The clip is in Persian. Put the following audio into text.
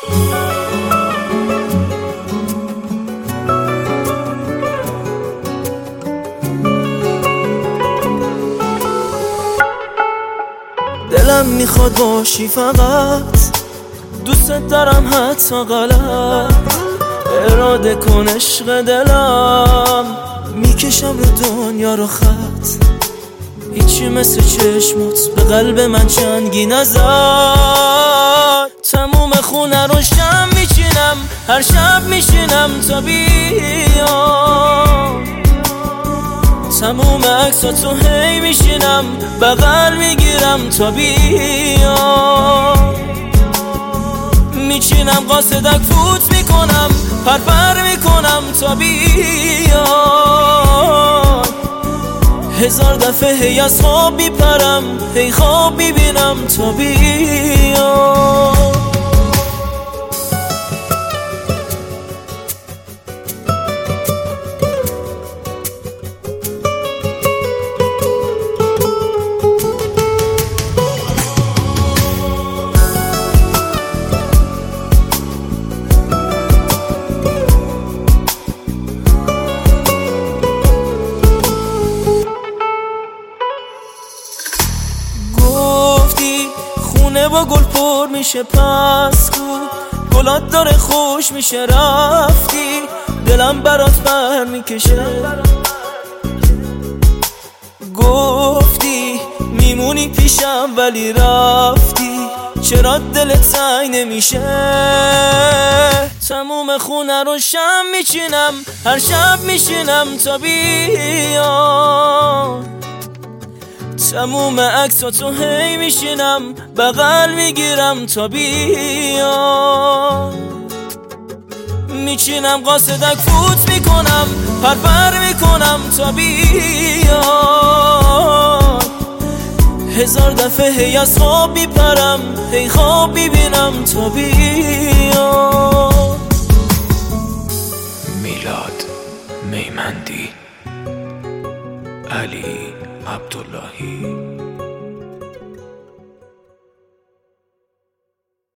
دلم میخواد باشی فقط، دوست دارم حتی غلط. اراده کن عشق دلم، میکشم رو دنیا رو خط. هیچی مثل چشمات به قلب من چنگی نزد. تموم خونه رو شم میچینم، هر شب میشینم تا بیام. تموم عکساتو هی میشینم، بغل میگیرم تا بیام. میچینم قاصدک فوت میکنم، پرپر میکنم تا بیام. هزار دفعه هی از خواب میپرم، هی خواب میبینم تا بیام. خونه با گل پر میشه پس کو، گلات داره خوش میشه رفتی. دلم برات بر میکشه، گفتی میمونی پیشم ولی رفتی. چرا دلت تنگ نمیشه؟ تموم خونه رو شم میچینم، هر شب میشینم تا بیام. تموم عکساتو هی میشینم، بغل میگیرم تا بیام. میچینم قاصدک فوت میکنم، پرپر میکنم تا بیام. هزار دفعه هی از خواب میپرم، هی خواب میبینم تا بیام. میلاد میمندی، علی عبداللهی.